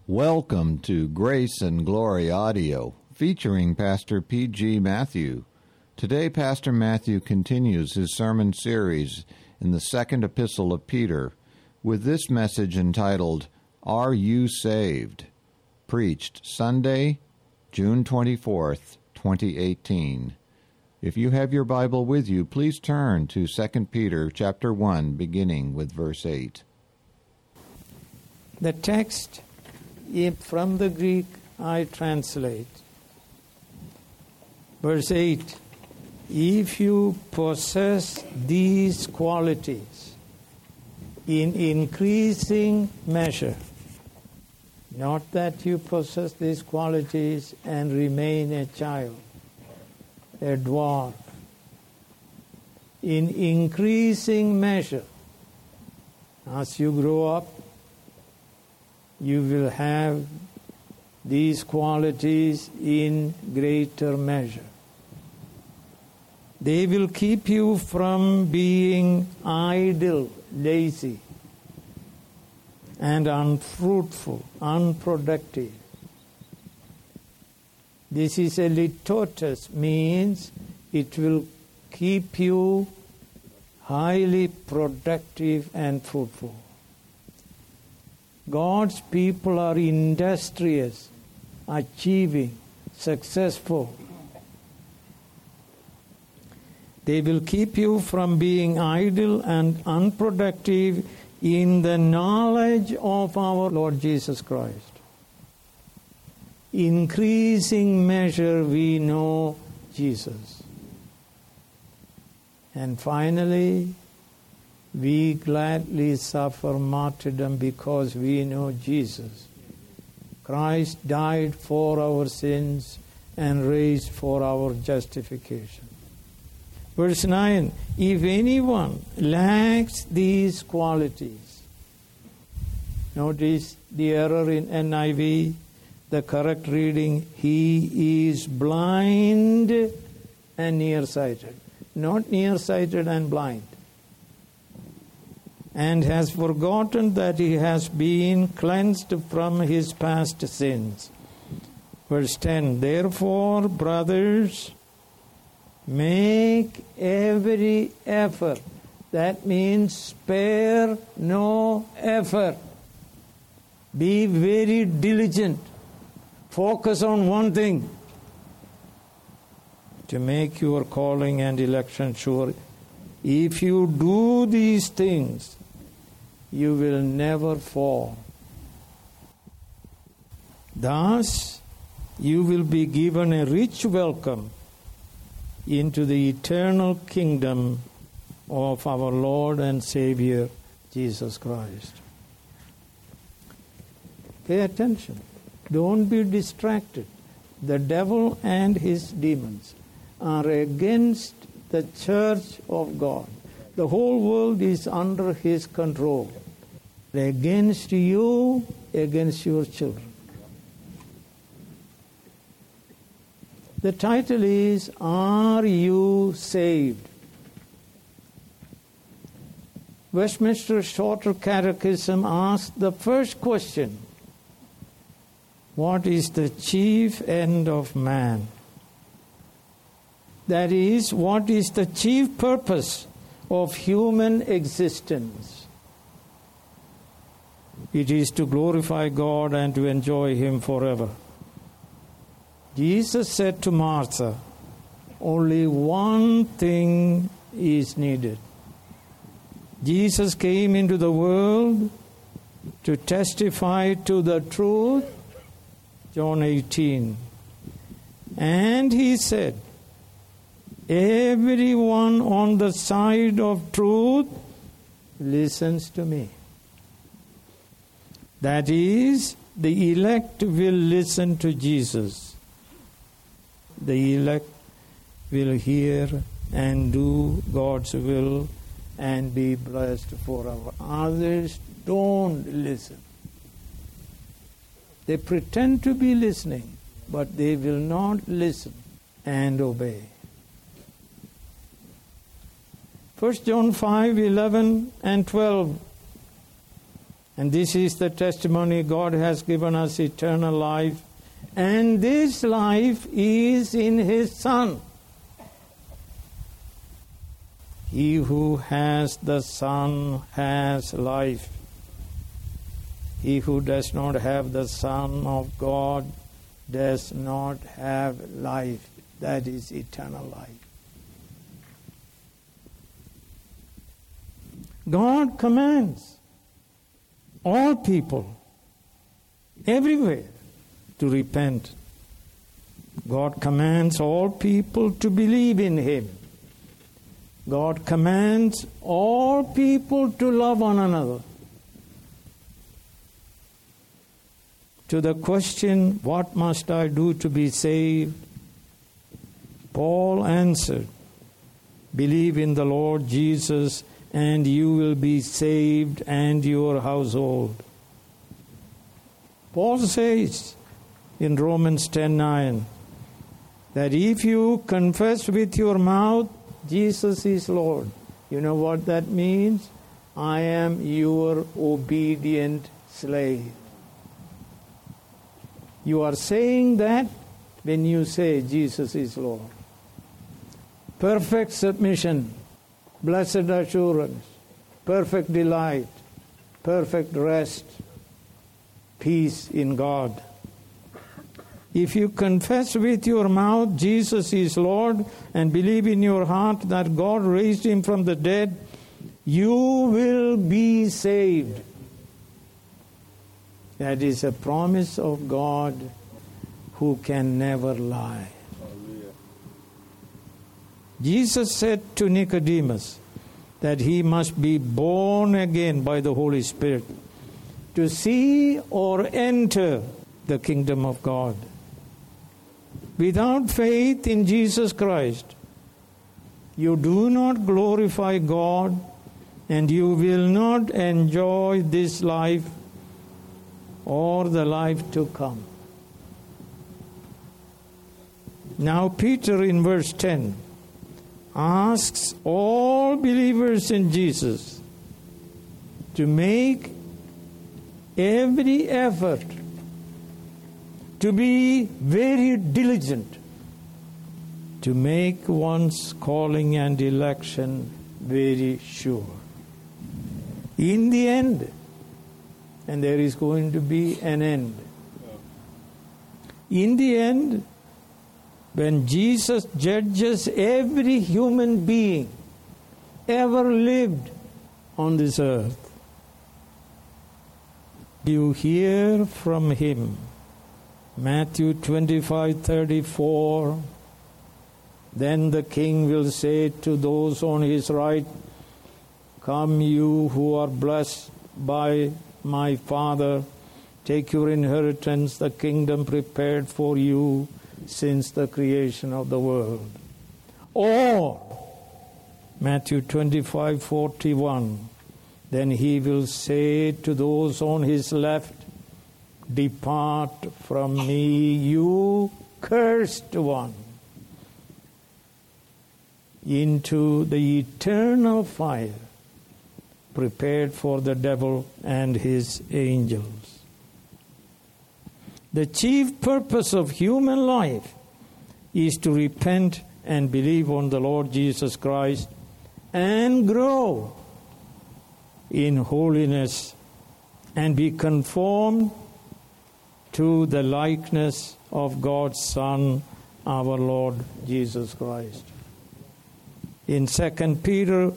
Welcome to Grace and Glory Audio, featuring Pastor P.G. Matthew. Today, Pastor Matthew continues his sermon series in the second epistle of Peter with this message entitled, Are You Saved? Preached Sunday, June 24th, 2018. If you have your Bible with you, please turn to 2 Peter chapter 1, beginning with verse 8. The text from the Greek I translate. Verse 8, if you possess these qualities in increasing measure, not that you possess these qualities and remain a child, a dwarf, in increasing measure, as you grow up, you will have these qualities in greater measure. They will keep you from being idle, lazy, and unfruitful, unproductive. This is a litotes, means it will keep you highly productive and fruitful. God's people are industrious, achieving, successful. They will keep you from being idle and unproductive in the knowledge of our Lord Jesus Christ. Increasing measure we know Jesus. And finally, we gladly suffer martyrdom because we know Jesus. Christ died for our sins and raised for our justification. Verse 9, if anyone lacks these qualities, notice the error in NIV, the correct reading, he is blind and nearsighted. Not nearsighted and blind. And has forgotten that he has been cleansed from his past sins. Verse 10, therefore, brothers, make every effort. That means spare no effort. Be very diligent. Focus on one thing. To make your calling and election sure. If you do these things, you will never fall. Thus, you will be given a rich welcome into the eternal kingdom of our Lord and Savior, Jesus Christ. Pay attention. Don't be distracted. The devil and his demons are against the church of God. The whole world is under his control. Against you, against your children. The title is, Are You Saved? Westminster Shorter Catechism asks the first question, what is the chief end of man? That is, what is the chief purpose of human existence? It is to glorify God and to enjoy Him forever. Jesus said to Martha, only one thing is needed. Jesus came into the world to testify to the truth, John 18. And He said, everyone on the side of truth listens to me. That is, the elect will listen to Jesus. The elect will hear and do God's will and be blessed forever. Others don't listen. They pretend to be listening, but they will not listen and obey. 1 John 5:11 and 12 And this is the testimony: God has given us eternal life, and this life is in His Son. He who has the Son has life. He who does not have the Son of God does not have life. That is eternal life. God commands all people, everywhere, to repent. God commands all people to believe in Him. God commands all people to love one another. To the question, what must I do to be saved? Paul answered, believe in the Lord Jesus and you will be saved and your household. Paul says in Romans 10:9 that if you confess with your mouth Jesus is Lord, you know what that means? I am your obedient slave. You are saying that when you say Jesus is Lord. Perfect submission, blessed assurance, perfect delight, perfect rest, peace in God. If you confess with your mouth Jesus is Lord and believe in your heart that God raised Him from the dead, you will be saved. That is a promise of God who can never lie. Jesus said to Nicodemus that he must be born again by the Holy Spirit to see or enter the kingdom of God. Without faith in Jesus Christ, you do not glorify God and you will not enjoy this life or the life to come. Now Peter in verse 10 asks all believers in Jesus to make every effort to be very diligent to make one's calling and election very sure. In the end, and there is going to be an end. In the end, when Jesus judges every human being ever lived on this earth, you hear from Him. Matthew 25:34. Then the King will say to those on His right, come you who are blessed by my Father, take your inheritance, the kingdom prepared for you since the creation of the world. Or, Matthew 25:41, then He will say to those on His left, depart from me, you cursed one, into the eternal fire prepared for the devil and his angels. The chief purpose of human life is to repent and believe on the Lord Jesus Christ and grow in holiness and be conformed to the likeness of God's Son, our Lord Jesus Christ. In 2 Peter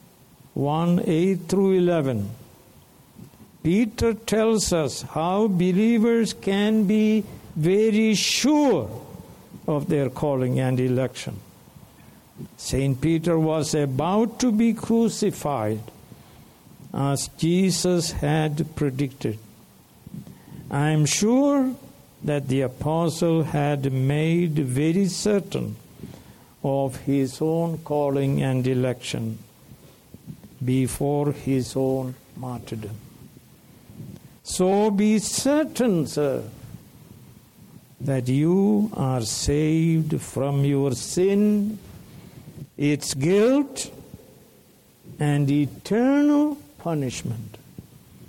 1:8-11, Peter tells us how believers can be very sure of their calling and election. St. Peter was about to be crucified as Jesus had predicted. I am sure that the apostle had made very certain of his own calling and election before his own martyrdom. So be certain, sir, that you are saved from your sin, its guilt, and eternal punishment.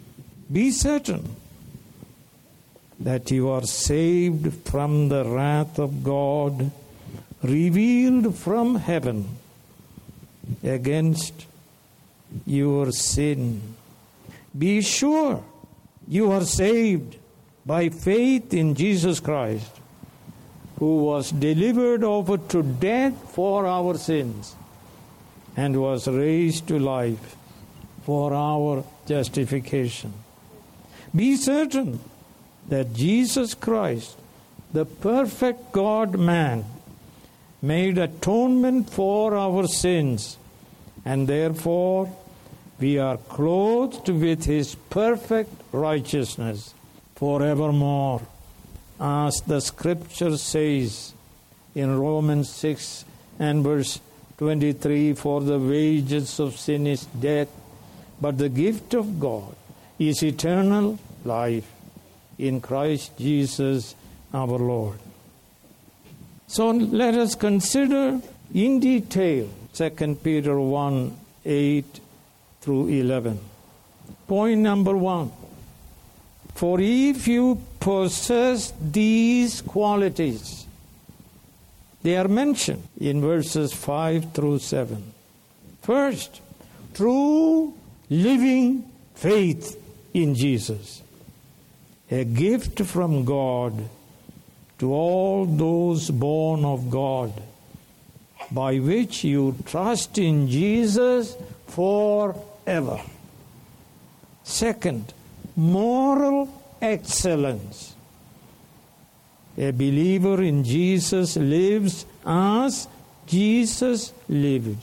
Be certain that you are saved from the wrath of God, revealed from heaven against your sin. Be sure you are saved by faith in Jesus Christ, who was delivered over to death for our sins and was raised to life for our justification. Be certain that Jesus Christ, the perfect God-man, made atonement for our sins, and therefore we are clothed with His perfect righteousness forevermore. As the Scripture says in Romans 6 and verse 23, for the wages of sin is death, but the gift of God is eternal life in Christ Jesus our Lord. So let us consider in detail 2 Peter 1, 8 through 11. Point number 1. For if you possess these qualities, they are mentioned in verses 5 through 7. First, true living faith in Jesus, a gift from God to all those born of God, by which you trust in Jesus forever. Second, moral excellence. A believer in Jesus lives as Jesus lived.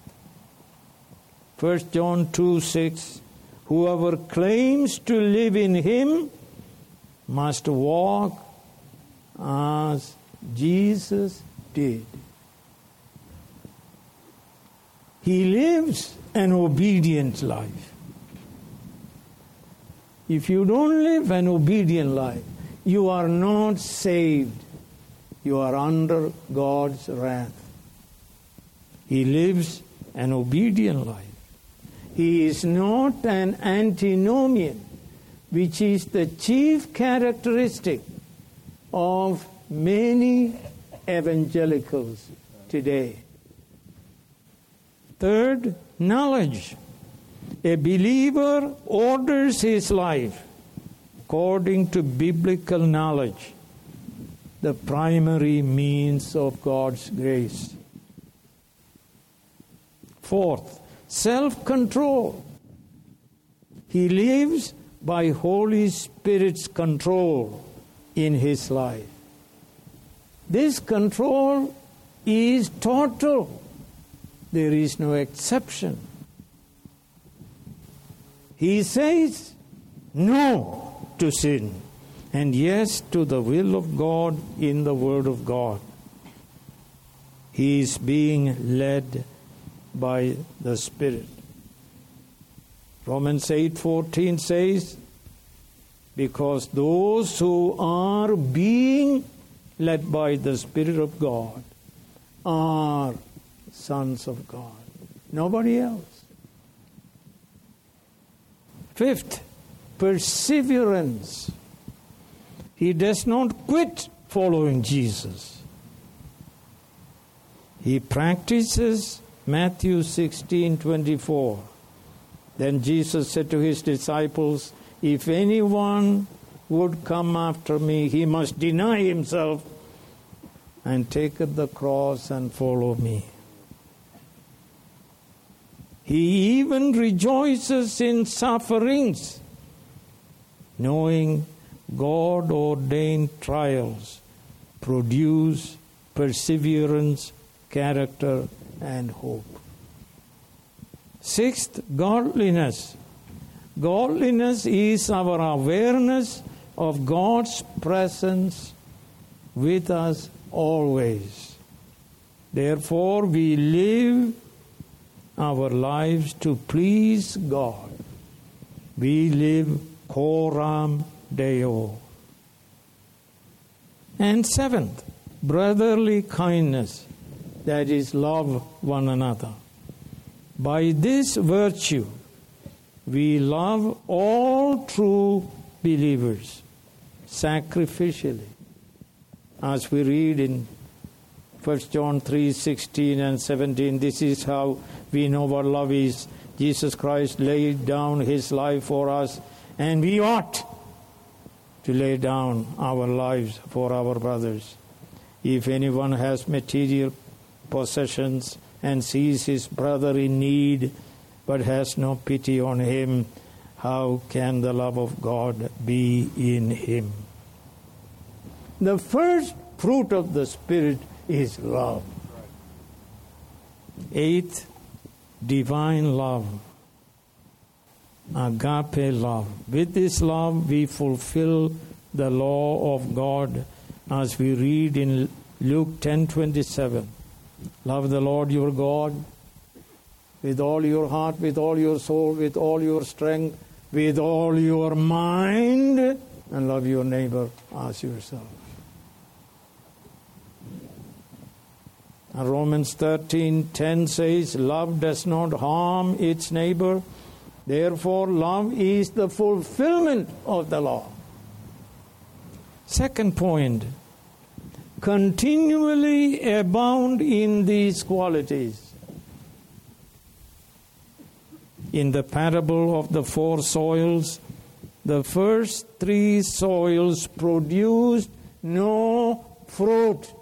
1 John 2:6, whoever claims to live in Him must walk as Jesus did. He lives an obedient life. If you don't live an obedient life, you are not saved. You are under God's wrath. He lives an obedient life. He is not an antinomian, which is the chief characteristic of many evangelicals today. Third, knowledge. A believer orders his life according to biblical knowledge, the primary means of God's grace. Fourth, self-control. He lives by Holy Spirit's control in his life. This control is total. There is no exception. He says no to sin and yes to the will of God in the Word of God. He is being led by the Spirit. Romans 8:14 says, because those who are being led by the Spirit of God are sons of God. Nobody else. Fifth, perseverance. He does not quit following Jesus. He practices Matthew 16:24. Then Jesus said to his disciples, if anyone would come after me, he must deny himself and take up the cross and follow me. He even rejoices in sufferings, knowing God-ordained trials produce perseverance, character, and hope. Sixth, godliness. Godliness is our awareness of God's presence with us always. Therefore, we live our lives to please God. We live coram Deo. And seventh, brotherly kindness, that is, love one another. By this virtue, we love all true believers sacrificially. As we read in 1 John 3:16 and 17, this is how we know what love is. Jesus Christ laid down his life for us, and we ought to lay down our lives for our brothers. If anyone has material possessions and sees his brother in need but has no pity on him, how can the love of God be in him? The first fruit of the Spirit is love. Eighth, divine love. Agape love. With this love we fulfill the law of God, as we read in Luke 10:27. Love the Lord your God with all your heart, with all your soul, with all your strength, with all your mind, and love your neighbor as yourself. And Romans 13:10 says, love does not harm its neighbor. Therefore, love is the fulfillment of the law. Second point, continually abound in these qualities. In the parable of the 4 soils, the first 3 soils produced no fruit.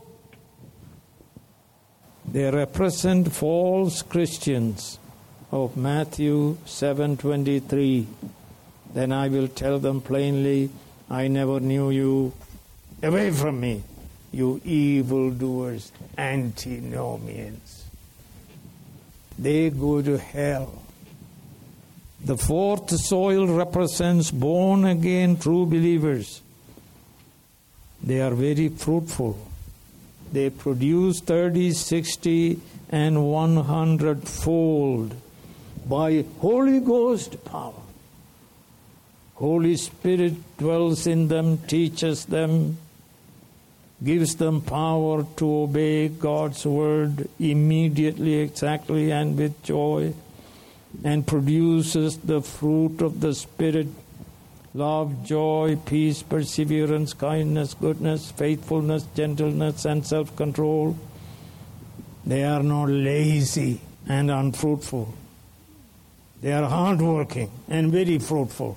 They represent false Christians of Matthew 7:23. Then I will tell them plainly, I never knew you. Away from me, you evildoers, antinomians. They go to hell. The 4th soil represents born-again true believers. They are very fruitful. They produce 30, 60, and 100-fold by Holy Ghost power. Holy Spirit dwells in them, teaches them, gives them power to obey God's word immediately, exactly, and with joy, and produces the fruit of the Spirit: love, joy, peace, perseverance, kindness, goodness, faithfulness, gentleness, and self-control. They are not lazy and unfruitful. They are hardworking and very fruitful.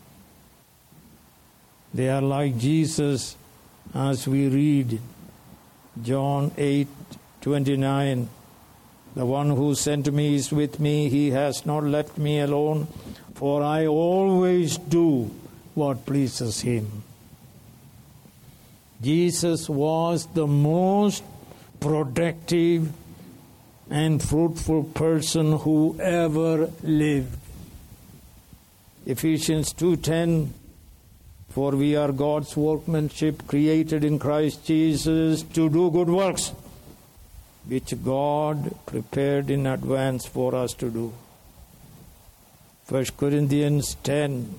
They are like Jesus, as we read John 8:29. The one who sent me is with me. He has not left me alone, for I always do what pleases him. Jesus was the most productive and fruitful person who ever lived. Ephesians 2:10, for we are God's workmanship, created in Christ Jesus to do good works, which God prepared in advance for us to do. 1 Corinthians 10,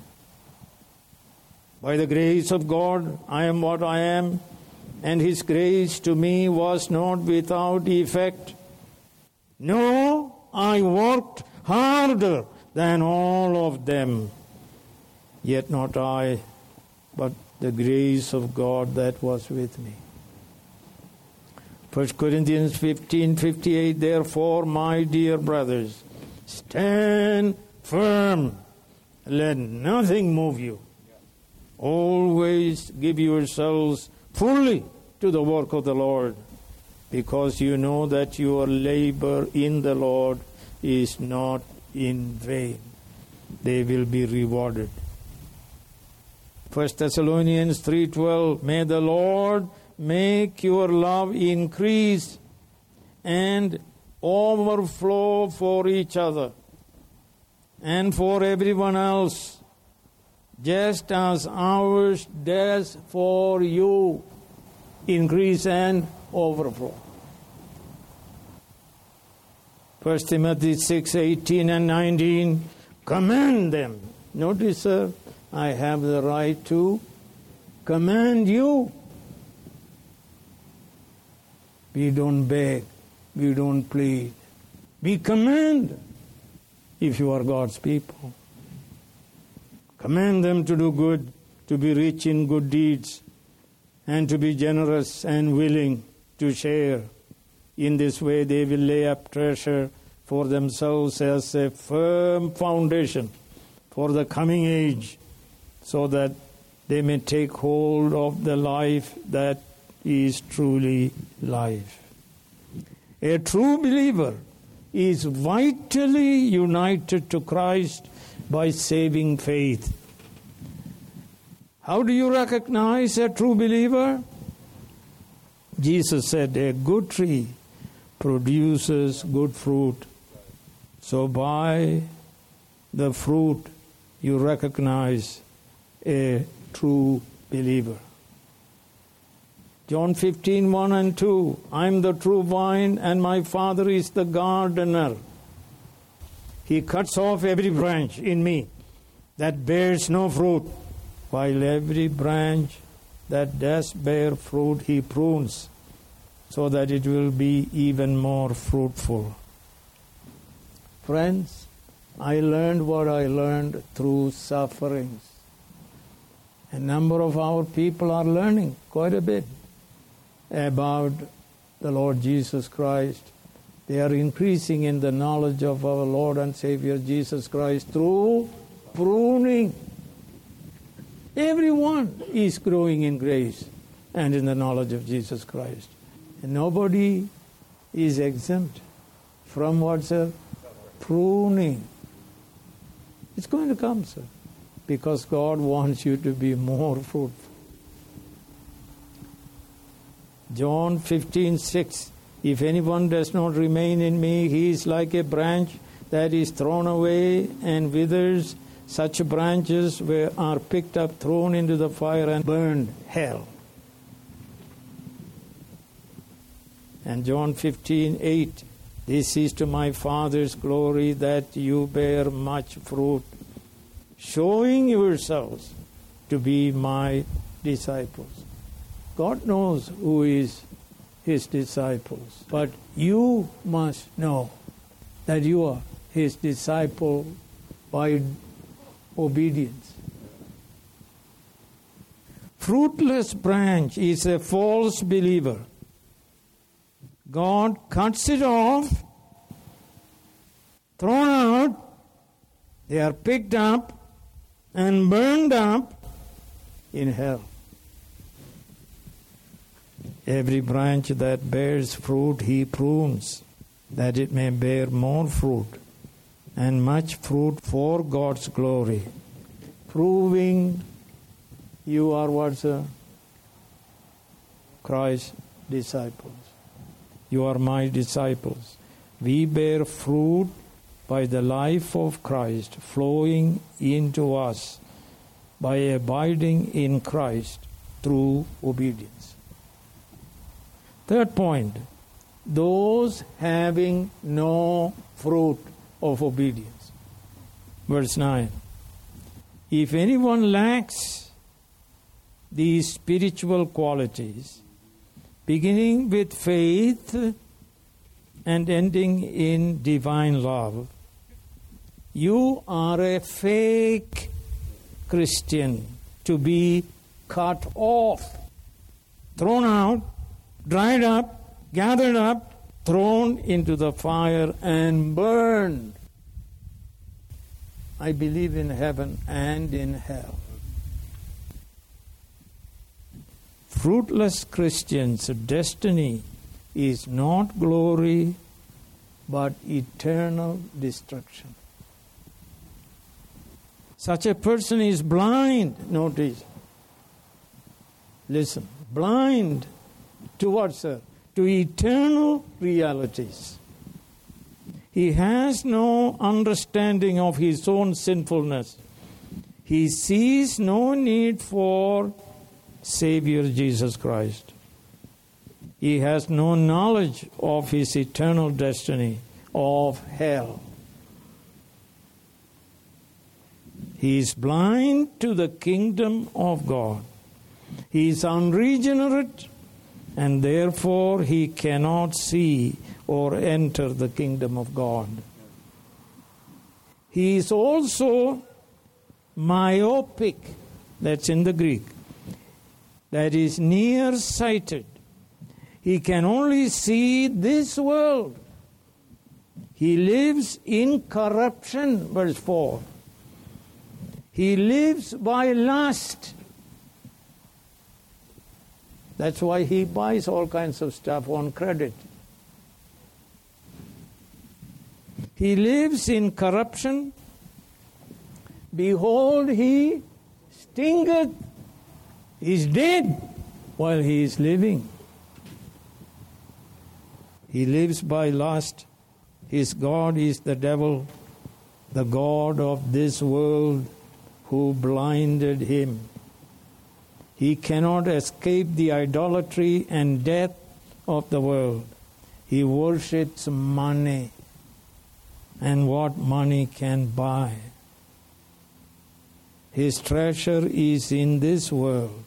by the grace of God, I am what I am, and his grace to me was not without effect. No, I worked harder than all of them, yet not I, but the grace of God that was with me. 1 Corinthians 15:58, therefore, my dear brothers, stand firm, let nothing move you. Always give yourselves fully to the work of the Lord, because you know that your labor in the Lord is not in vain. They will be rewarded. 1 Thessalonians 3:12, may the Lord make your love increase and overflow for each other and for everyone else, just as ours does for you. Increase and overflow. 1 Timothy 6:18 and 19, command them. Notice, sir, I have the right to command you. We don't beg. We don't plead. We command if you are God's people. Command them to do good, to be rich in good deeds, and to be generous and willing to share. In this way they will lay up treasure for themselves as a firm foundation for the coming age, so that they may take hold of the life that is truly life. A true believer is vitally united to Christ by saving faith. How do you recognize a true believer? Jesus said, a good tree produces good fruit. So by the fruit you recognize a true believer. John 15:1 and 2. I am the true vine, and my Father is the gardener. He cuts off every branch in me that bears no fruit, while every branch that does bear fruit he prunes, so that it will be even more fruitful. Friends, I learned what I learned through sufferings. A number of our people are learning quite a bit about the Lord Jesus Christ. They are increasing in the knowledge of our Lord and Savior Jesus Christ through pruning. Everyone is growing in grace and in the knowledge of Jesus Christ. And nobody is exempt from what, sir? Pruning. It's going to come, sir, because God wants you to be more fruitful. John 15:6. If anyone does not remain in me, he is like a branch that is thrown away and withers. Such branches are picked up, thrown into the fire, and burned. Hell. And John 15:8. This is to my Father's glory that you bear much fruit, showing yourselves to be my disciples. God knows who is his disciples, but you must know that you are his disciple by obedience. Fruitless branch is a false believer. God cuts it off, thrown out, they are picked up and burned up in hell. Every branch that bears fruit he prunes, that it may bear more fruit, and much fruit for God's glory. Proving you are what, sir? Christ's disciples. You are my disciples. We bear fruit by the life of Christ flowing into us by abiding in Christ through obedience. Third point, those having no fruit of obedience. Verse 9. If anyone lacks these spiritual qualities, beginning with faith and ending in divine love, you are a fake Christian, to be cut off, thrown out, dried up, gathered up, thrown into the fire and burned. I believe in heaven and in hell. Fruitless Christians' destiny is not glory, but eternal destruction. Such a person is blind, notice. Listen, blind to what, sir? To eternal realities. He has no understanding of his own sinfulness. He sees no need for Savior Jesus Christ. He has no knowledge of his eternal destiny of hell. He is blind to the kingdom of God. He is unregenerate, and therefore he cannot see or enter the kingdom of God. He is also myopic, that's in the Greek, that is nearsighted. He can only see this world. He lives in corruption, verse 4. He lives by lust. That's why he buys all kinds of stuff on credit. He lives in corruption. Behold, he stinketh. He is dead while he is living. He lives by lust. His God is the devil, the god of this world, who blinded him. He cannot escape the idolatry and death of the world. He worships money and what money can buy. His treasure is in this world.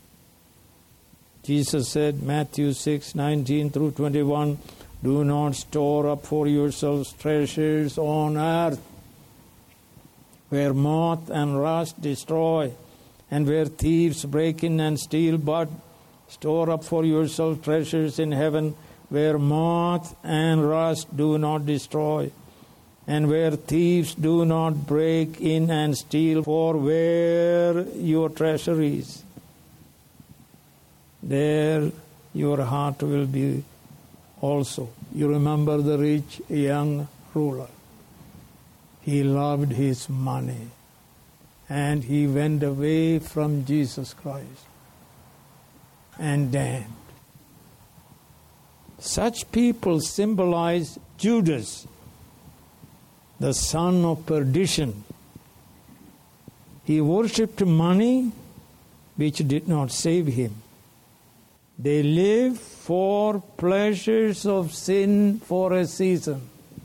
Jesus said, Matthew 6:19 through 21, do not store up for yourselves treasures on earth, where moth and rust destroy, and where thieves break in and steal, but store up for yourselves treasures in heaven, where moth and rust do not destroy, and where thieves do not break in and steal. For where your treasure is, there your heart will be also. You remember the rich young ruler. He loved his money, and he went away from Jesus Christ and damned. Such people symbolize Judas, the son of perdition. He worshipped money which did not save him. They live for pleasures of sin for a season.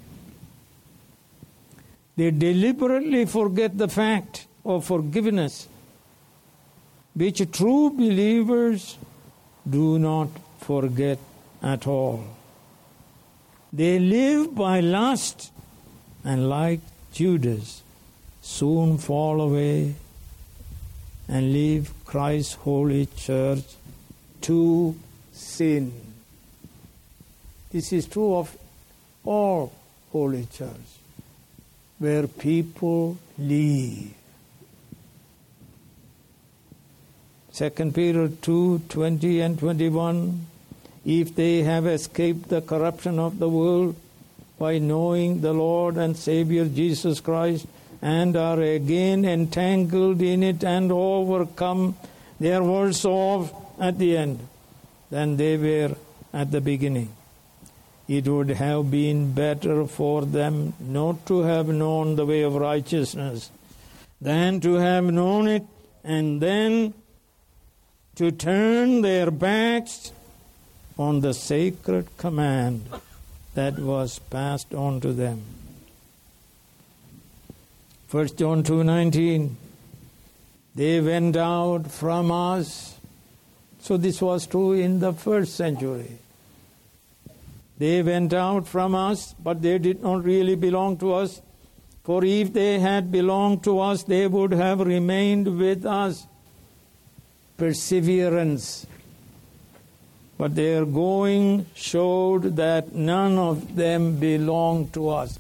They deliberately forget the fact of forgiveness, which true believers do not forget at all. They live by lust, and like Judas, soon fall away and leave Christ's holy church to sin. This is true of all holy church, where people leave. 2 Peter 2:20 and 21, if they have escaped the corruption of the world by knowing the Lord and Savior Jesus Christ, and are again entangled in it and overcome, they are worse off at the end than they were at the beginning. It would have been better for them not to have known the way of righteousness than to have known it and then to turn their backs on the sacred command that was passed on to them. 1 John 2:19, they went out from us. So this was true in the first century. They went out from us, but they did not really belong to us. For if they had belonged to us, they would have remained with us. Perseverance. But their going showed that none of them belonged to us.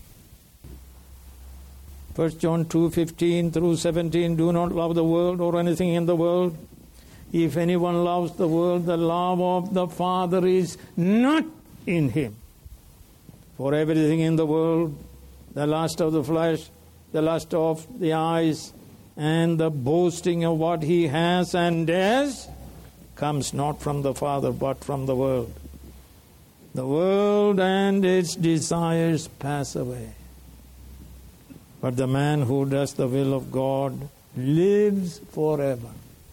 1 John 2:15 through 17, do not love the world or anything in the world. If anyone loves the world, the love of the Father is not in him. For everything in the world, the lust of the flesh, the lust of the eyes, and the boasting of what he has and does, comes not from the Father, but from the world. The world and its desires pass away, but the man who does the will of God lives forever.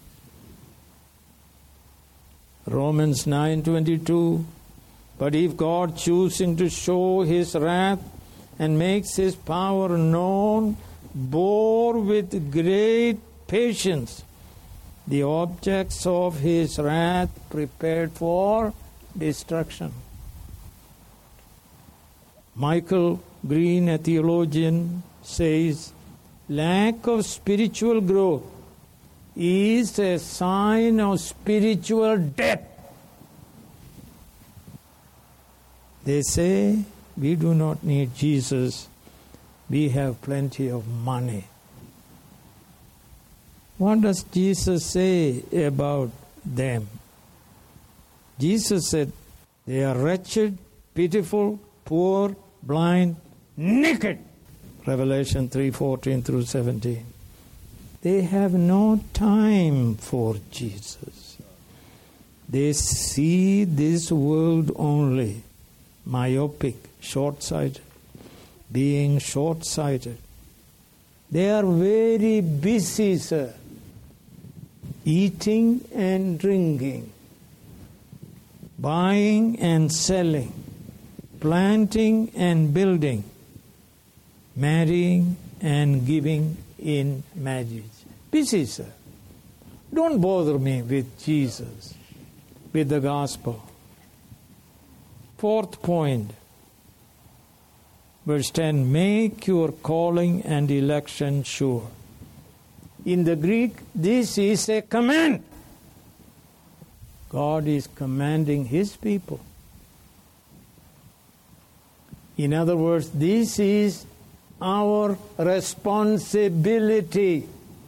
Romans 9:22, but if God, choosing to show his wrath and makes his power known, bore with great patience the objects of his wrath prepared for destruction. Michael Green, a theologian, says, lack of spiritual growth is a sign of spiritual death. They say, we do not need Jesus. We have plenty of money. What does Jesus say about them? Jesus said, they are wretched, pitiful, poor, blind, naked. Revelation 3:14 through 17. They have no time for Jesus. They see this world only. Myopic, short-sighted, being short-sighted. They are very busy, sir. Eating and drinking, buying and selling, planting and building, marrying and giving in marriage. Busy, sir. Don't bother me with Jesus, with the gospel. Fourth point, verse 10, make your calling and election sure. In the Greek, this is a command. God is commanding His people. In other words, this is our responsibility.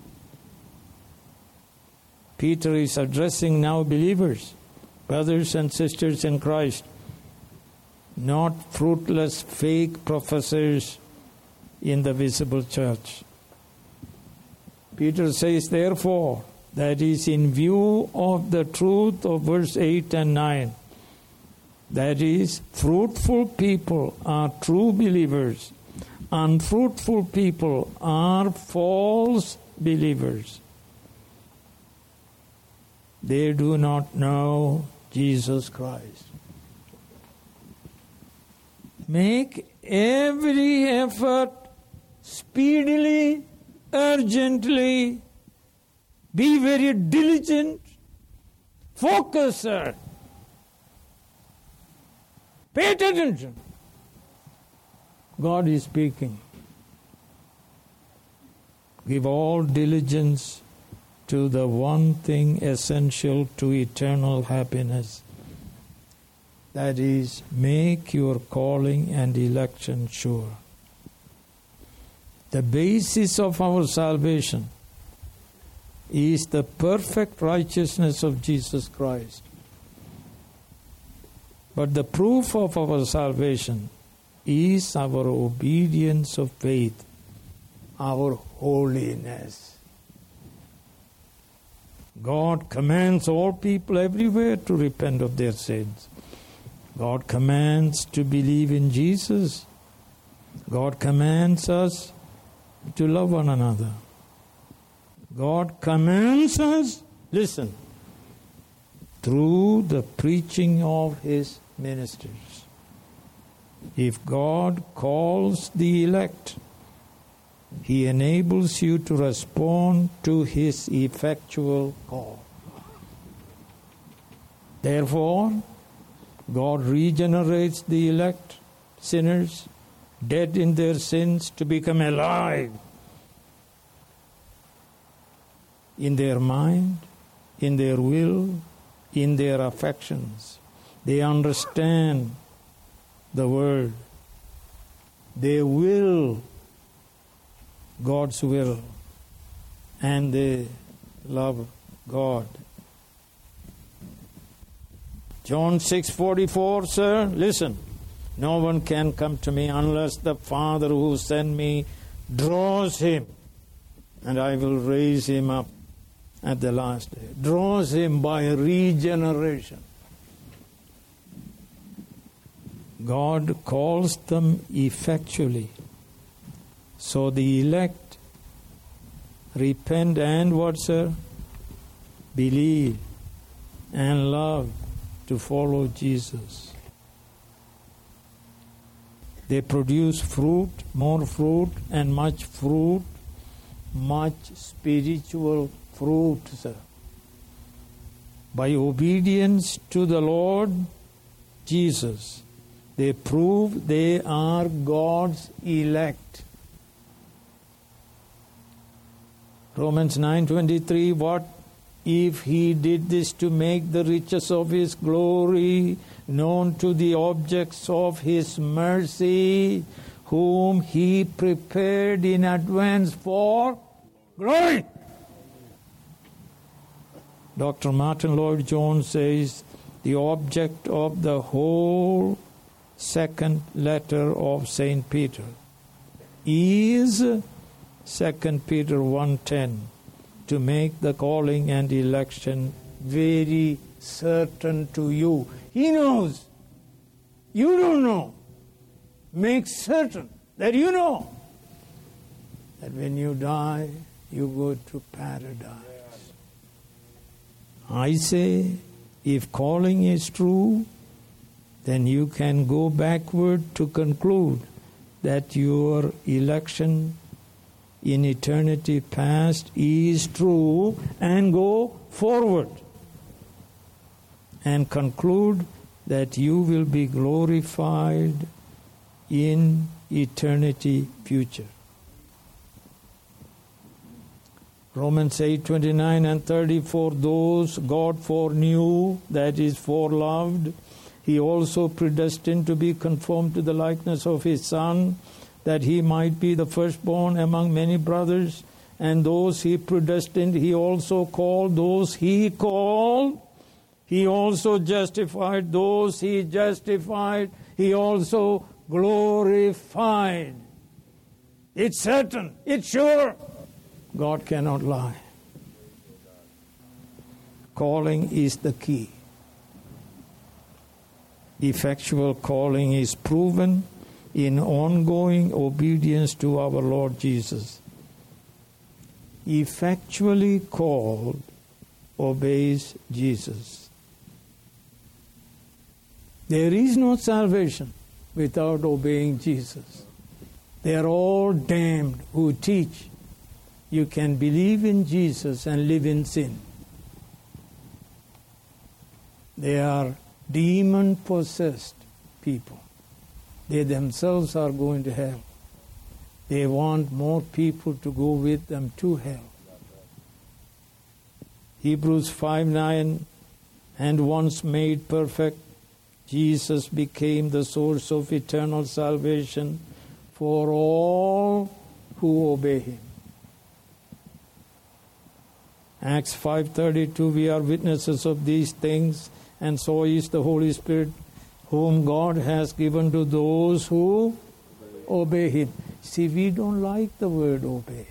Peter is addressing now believers, brothers and sisters in Christ, not fruitless fake professors in the visible church. Peter says, therefore, that is in view of the truth of verse 8 and 9, that is, fruitful people are true believers, unfruitful people are false believers. They do not know Jesus Christ. Make every effort speedily, urgently, be very diligent, focused. Pay attention. God is speaking. Give all diligence to the one thing essential to eternal happiness. That is, make your calling and election sure. The basis of our salvation is the perfect righteousness of Jesus Christ. But the proof of our salvation is our obedience of faith, our holiness. God commands all people everywhere to repent of their sins. God commands to believe in Jesus. God commands us to love one another. God commands us, listen, through the preaching of His ministers. If God calls the elect, He enables you to respond to His effectual call. Therefore, God regenerates the elect, sinners, dead in their sins, to become alive in their mind, in their will, in their affections. They understand the Word. They will God's will, and they love God. John 6:44, sir, listen. No one can come to me unless the Father who sent me draws him, and I will raise him up at the last day. Draws him by regeneration. God calls them effectually. So the elect repent and what, sir? Believe and love to follow Jesus. They produce fruit, more fruit, and much fruit, much spiritual fruit, sir. By obedience to the Lord Jesus, they prove they are God's elect. Romans 9:23, what if he did this to make the riches of his glory known to the objects of his mercy, whom he prepared in advance for glory? Dr. Martin Lloyd-Jones says, the object of the whole second letter of St. Peter is 2 Peter 1:10, to make the calling and election very certain to you. He knows. You don't know. Make certain that you know that when you die, you go to paradise. I say, if calling is true, then you can go backward to conclude that your election in eternity past is true, and go forward and conclude that you will be glorified in eternity future. Romans 8:29 and 30, for those God foreknew, that is, foreloved, he also predestined to be conformed to the likeness of his Son, that he might be the firstborn among many brothers. And those he predestined, he also called. Those he called, he also justified. Those he justified, he also glorified. It's certain. It's sure. God cannot lie. Calling is the key. Effectual calling is proven in ongoing obedience to our Lord Jesus. Effectually called obeys Jesus. There is no salvation without obeying Jesus. They are all damned who teach you can believe in Jesus and live in sin. They are demon-possessed people. They themselves are going to hell. They want more people to go with them to hell. Hebrews 5:9, and once made perfect, Jesus became the source of eternal salvation for all who obey him. Acts 5:32, we are witnesses of these things, and so is the Holy Spirit, whom God has given to those who obey him. See, we don't like the word obey.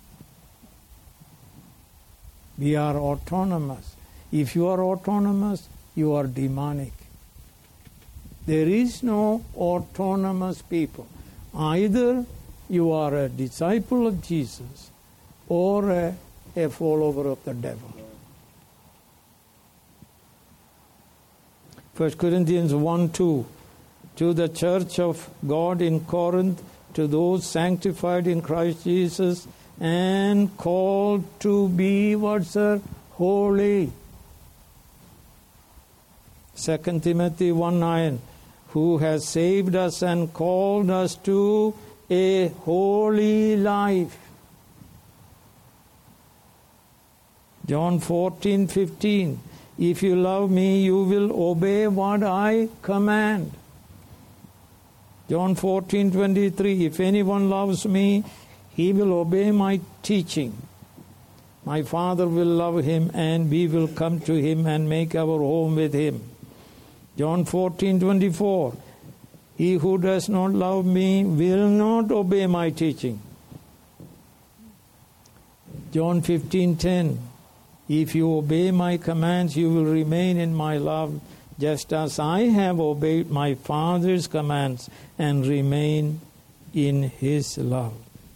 We are autonomous. If you are autonomous, you are demonic. There is no autonomous people. Either you are a disciple of Jesus or a follower of the devil. 1 Corinthians 1:2, to the church of God in Corinth, to those sanctified in Christ Jesus and called to be, what's that? Holy. 2 Timothy 1:9, who has saved us and called us to a holy life. John 14:15, if you love me, you will obey what I command. John 14:23, if anyone loves me, he will obey my teaching. My Father will love him, and we will come to him and make our home with him. John 14:24, he who does not love me will not obey my teaching. John 15:10, if you obey my commands, you will remain in my love, just as I have obeyed my Father's commands and remain in his love.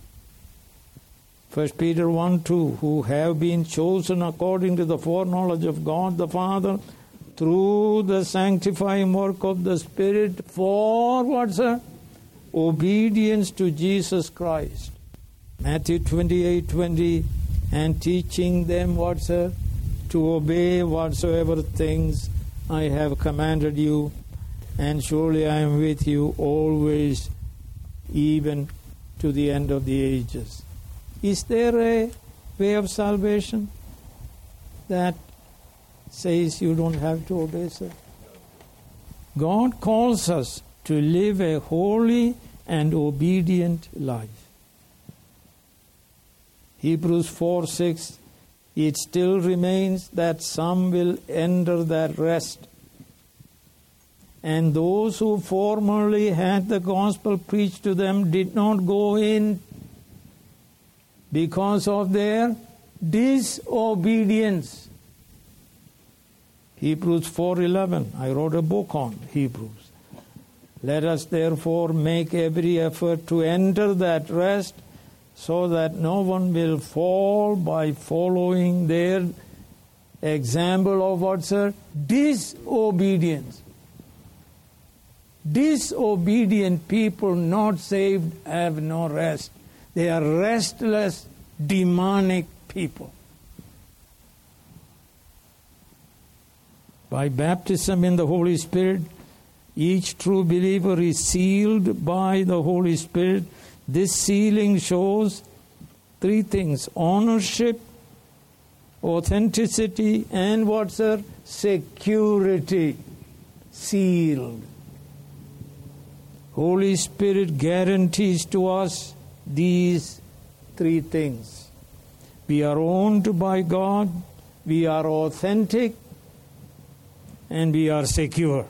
1 Peter 1:2, who have been chosen according to the foreknowledge of God the Father, through the sanctifying work of the Spirit, for what's that? Obedience to Jesus Christ. Matthew 28:20, and teaching them what's that? To obey whatsoever things I have commanded you, and surely I am with you always, even to the end of the ages. Is there a way of salvation that says you don't have to obey, sir? God calls us to live a holy and obedient life. Hebrews 4:6, it still remains that some will enter that rest. And those who formerly had the gospel preached to them did not go in because of their disobedience. Hebrews 4:11, I wrote a book on Hebrews. Let us therefore make every effort to enter that rest, so that no one will fall by following their example of what, sir? Disobedience. Disobedient people, not saved, have no rest. They are restless, demonic people. By baptism in the Holy Spirit, each true believer is sealed by the Holy Spirit. This sealing shows three things: ownership, authenticity, and what, sir? Security. Sealed. Holy Spirit guarantees to us these three things. We are owned by God, we are authentic, and we are secure.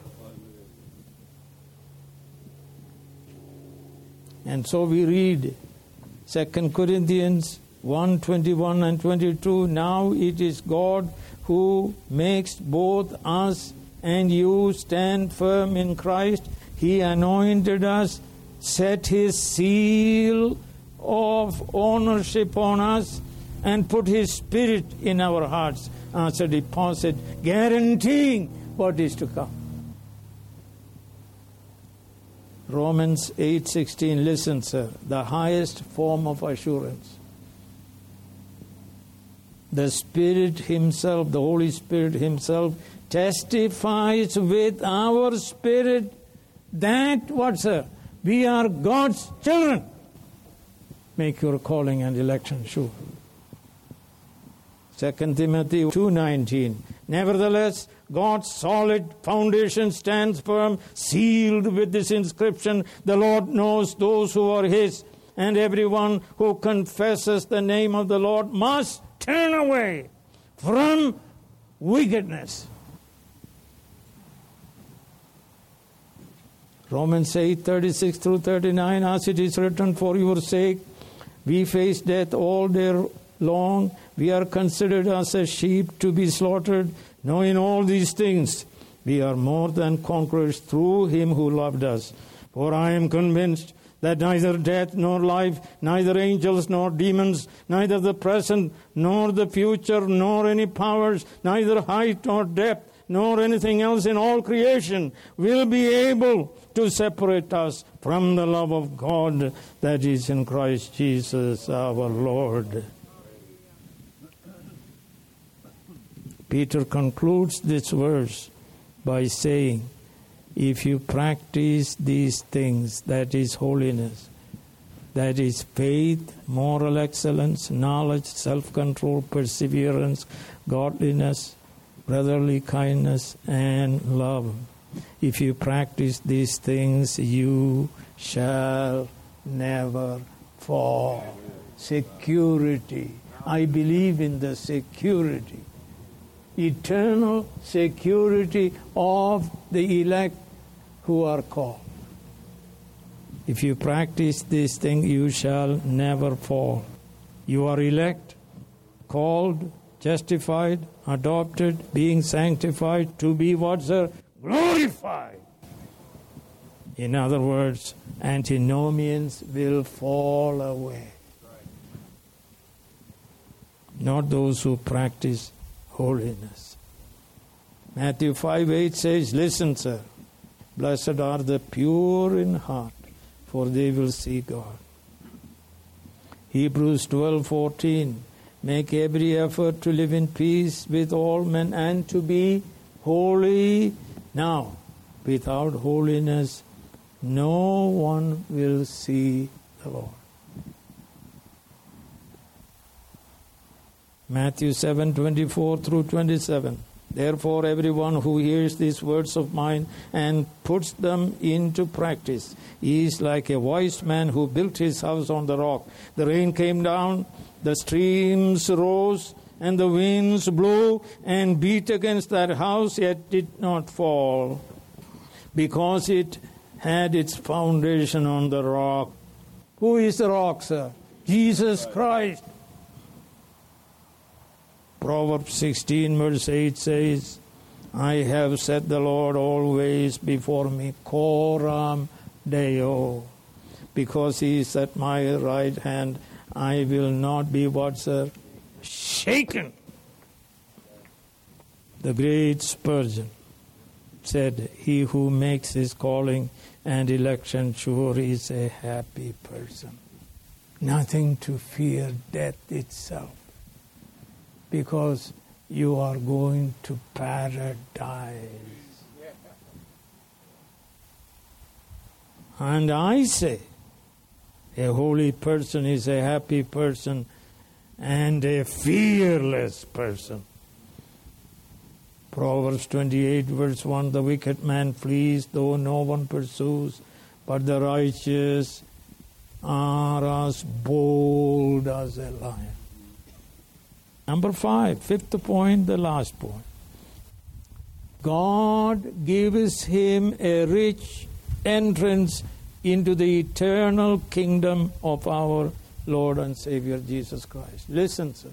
And so we read 2 Corinthians 1:21 and 22. Now it is God who makes both us and you stand firm in Christ. He anointed us, set His seal of ownership on us, and put His Spirit in our hearts as a deposit, guaranteeing what is to come. Romans 8:16, listen, sir, the highest form of assurance. The Spirit Himself, the Holy Spirit Himself, testifies with our spirit that, what, sir? We are God's children. Make your calling and election sure. 2 Timothy 2:19. Nevertheless, God's solid foundation stands firm, sealed with this inscription: the Lord knows those who are His, and everyone who confesses the name of the Lord must turn away from wickedness. Romans 8:36 through 39, as it is written, for your sake we face death all day long. We are considered as a sheep to be slaughtered. Knowing all these things, we are more than conquerors through Him who loved us. For I am convinced that neither death nor life, neither angels nor demons, neither the present nor the future, nor any powers, neither height nor depth, nor anything else in all creation will be able to separate us from the love of God that is in Christ Jesus our Lord. Peter concludes this verse by saying, if you practice these things, that is holiness, that is faith, moral excellence, knowledge, self-control, perseverance, godliness, brotherly kindness, and love. If you practice these things, you shall never fall. Security. I believe in the security, eternal security of the elect who are called. If you practice this thing, you shall never fall. You are elect, called, justified, adopted, being sanctified, to be what, sir? Glorified. In other words, antinomians will fall away. Not those who practice holiness. Matthew 5:8 says, listen, sir, blessed are the pure in heart, for they will see God. Hebrews 12:14, make every effort to live in peace with all men and to be holy. Now, without holiness, no one will see the Lord. Matthew 7:24 through 27. Therefore, everyone who hears these words of mine and puts them into practice is like a wise man who built his house on the rock. The rain came down, the streams rose, and the winds blew and beat against that house, yet did not fall, because it had its foundation on the rock. Who is the rock, sir? Jesus Christ. Proverbs 16 verse 8 says, I have set the Lord always before me, coram Deo. Because he is at my right hand, I will not be what, sir? Shaken. The great Spurgeon said, he who makes his calling and election sure is a happy person. Nothing to fear death itself, because you are going to paradise. And I say, a holy person is a happy person and a fearless person. Proverbs 28 verse 1, the wicked man flees though no one pursues, but the righteous are as bold as a lion. Number 5, fifth point, the last point. God gives him a rich entrance into the eternal kingdom of our Lord and Savior Jesus Christ. Listen, sir.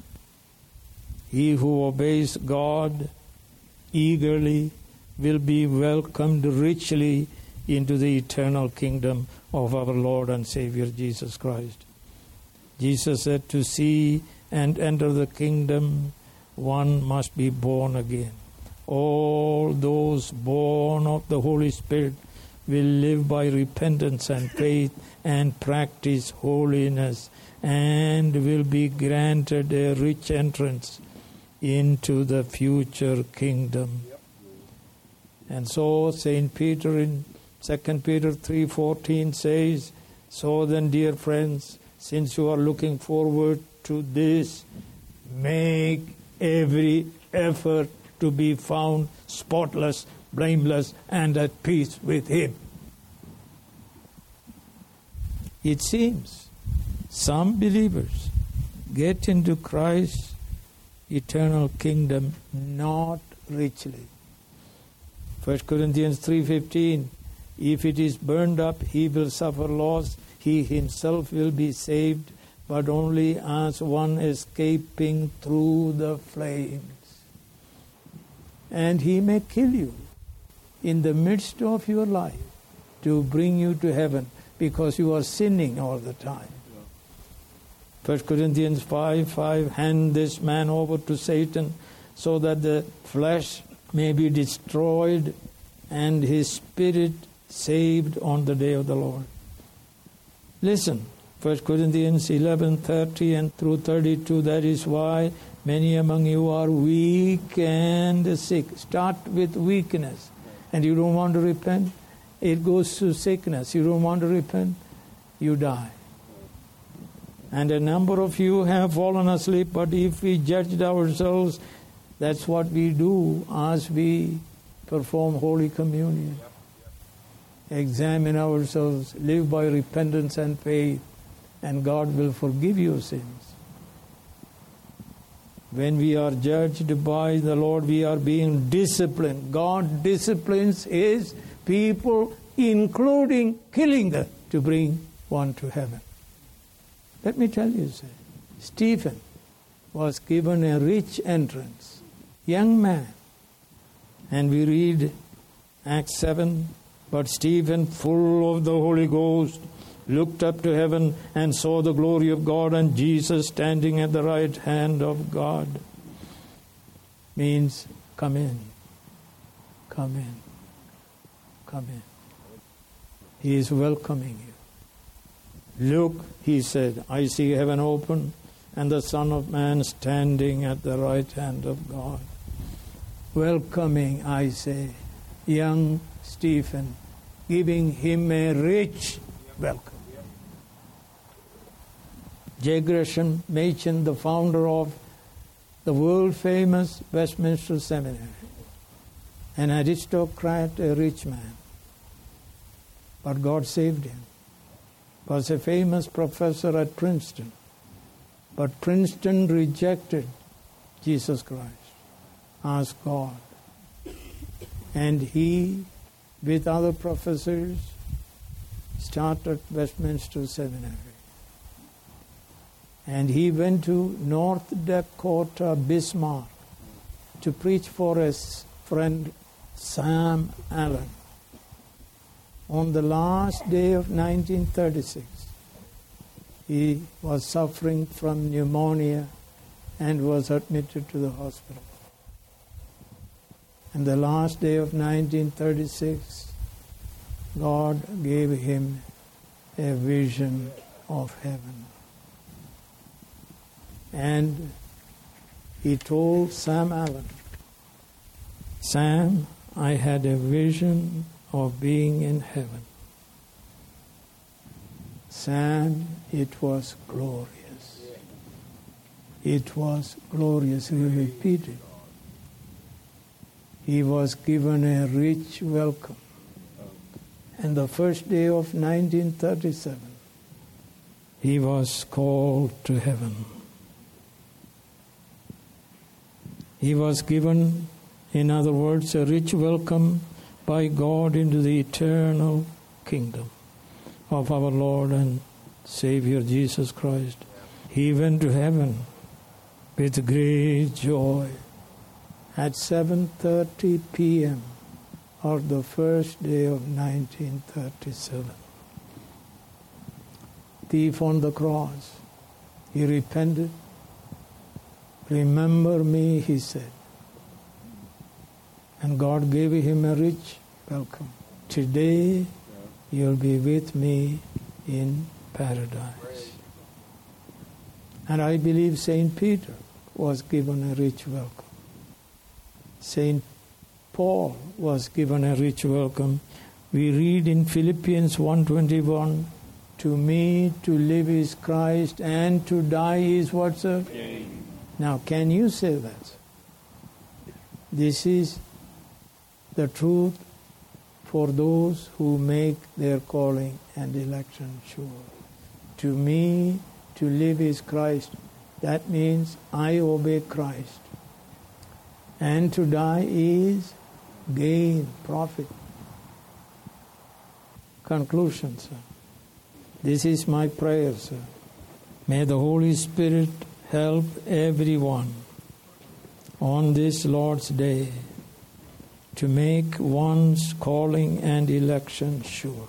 He who obeys God eagerly will be welcomed richly into the eternal kingdom of our Lord and Savior Jesus Christ. Jesus said, to see and enter the kingdom, one must be born again. All those born of the Holy Spirit will live by repentance and faith and practice holiness, and will be granted a rich entrance into the future kingdom. And so St. Peter in 2 Peter 3:14 says, so then, dear friends, since you are looking forward to this, make every effort to be found spotless, blameless, and at peace with Him. It seems some believers get into Christ's eternal kingdom not richly. 1 Corinthians 3:15, if it is burned up, he will suffer loss. He himself will be saved, but only as one escaping through the flames. And he may kill you in the midst of your life to bring you to heaven, because you are sinning all the time. 1 Corinthians 5:5, hand this man over to Satan so that the flesh may be destroyed and his spirit saved on the day of the Lord. Listen, 1 Corinthians 11:30 and through 32, that is why many among you are weak and sick. Start with weakness, and you don't want to repent, it goes to sickness. You don't want to repent, you die. And a number of you have fallen asleep, but if we judged ourselves, that's what we do as we perform Holy Communion. Examine ourselves, live by repentance and faith, and God will forgive your sins. When we are judged by the Lord, we are being disciplined. God disciplines His people, including killing them, to bring one to heaven. Let me tell you, sir, Stephen was given a rich entrance, young man. And we read Acts 7, but Stephen, full of the Holy Ghost, looked up to heaven and saw the glory of God and Jesus standing at the right hand of God. Means, come in, come in, come in. He is welcoming you. Look, he said, I see heaven open and the Son of Man standing at the right hand of God. Welcoming, I say, young Stephen, giving him a rich welcome. J. Gresham Machen, the founder of the world-famous Westminster Seminary, an aristocrat, a rich man. But God saved him. Was a famous professor at Princeton. But Princeton rejected Jesus Christ as God. And he, with other professors, started Westminster Seminary. And he went to North Dakota, Bismarck, to preach for his friend Sam Allen. On the last day of 1936, he was suffering from pneumonia and was admitted to the hospital. And the last day of 1936, God gave him a vision of heaven. And he told Sam Allen, Sam, I had a vision of being in heaven. Sam, it was glorious. It was glorious. He repeated. He was given a rich welcome. And the first day of 1937, he was called to heaven. He was given, in other words, a rich welcome by God into the eternal kingdom of our Lord and Savior Jesus Christ. He went to heaven with great joy at 7:30 p.m. of the first day of 1937. Thief on the cross, he repented. Remember me, he said. And God gave him a rich welcome. Today, you'll be with me in paradise. And I believe St. Peter was given a rich welcome. St. Paul was given a rich welcome. We read in Philippians 1:21, to me to live is Christ and to die is what, sir? Now, can you say that? This is the truth for those who make their calling and election sure. To me, to live is Christ. That means I obey Christ. And to die is gain, profit. Conclusion, sir. This is my prayer, sir. May the Holy Spirit help everyone on this Lord's Day to make one's calling and election sure,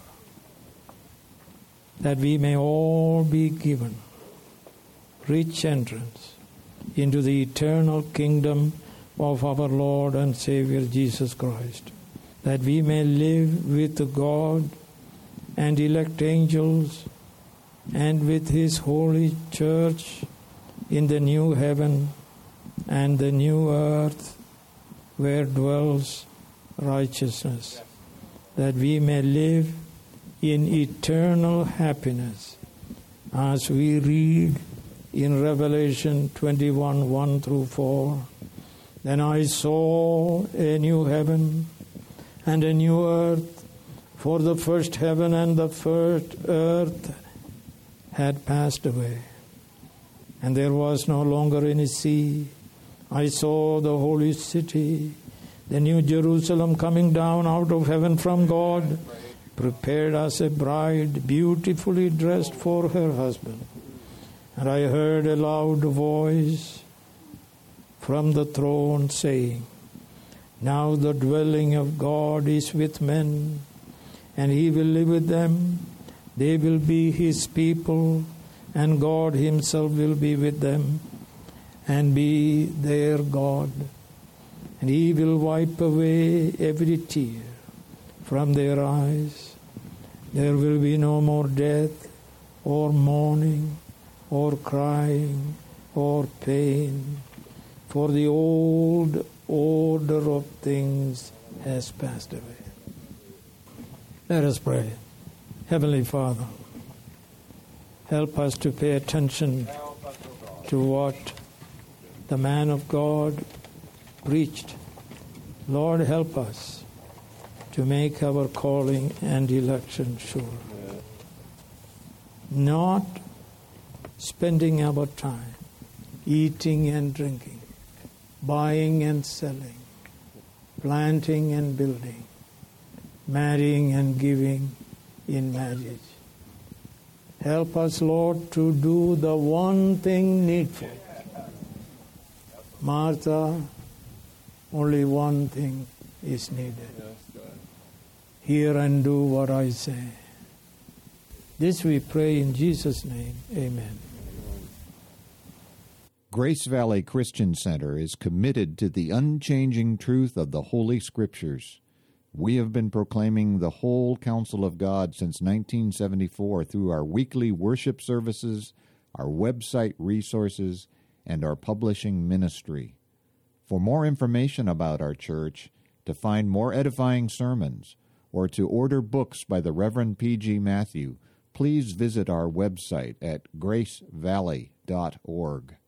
that we may all be given rich entrance into the eternal kingdom of our Lord and Savior Jesus Christ, that we may live with God and elect angels and with His holy church in the new heaven and the new earth where dwells righteousness, that we may live in eternal happiness, as we read in Revelation 21:1-4. Then I saw a new heaven and a new earth, for the first heaven and the first earth had passed away, and there was no longer any sea. I saw the holy city, the new Jerusalem, coming down out of heaven from God, prepared as a bride, beautifully dressed for her husband. And I heard a loud voice from the throne saying, now the dwelling of God is with men, and He will live with them. They will be His people, and God Himself will be with them and be their God. And He will wipe away every tear from their eyes. There will be no more death, or mourning, or crying, or pain, for the old order of things has passed away. Let us pray. Heavenly Father, help us to pay attention to what the man of God preached. Lord, help us to make our calling and election sure. Not spending our time eating and drinking, buying and selling, planting and building, marrying and giving in marriage. Help us, Lord, to do the one thing needful. Martha, only one thing is needed. Hear and do what I say. This we pray in Jesus' name. Amen. Grace Valley Christian Center is committed to the unchanging truth of the Holy Scriptures. We have been proclaiming the whole counsel of God since 1974 through our weekly worship services, our website resources, and our publishing ministry. For more information about our church, to find more edifying sermons, or to order books by the Reverend P.G. Matthew, please visit our website at gracevalley.org.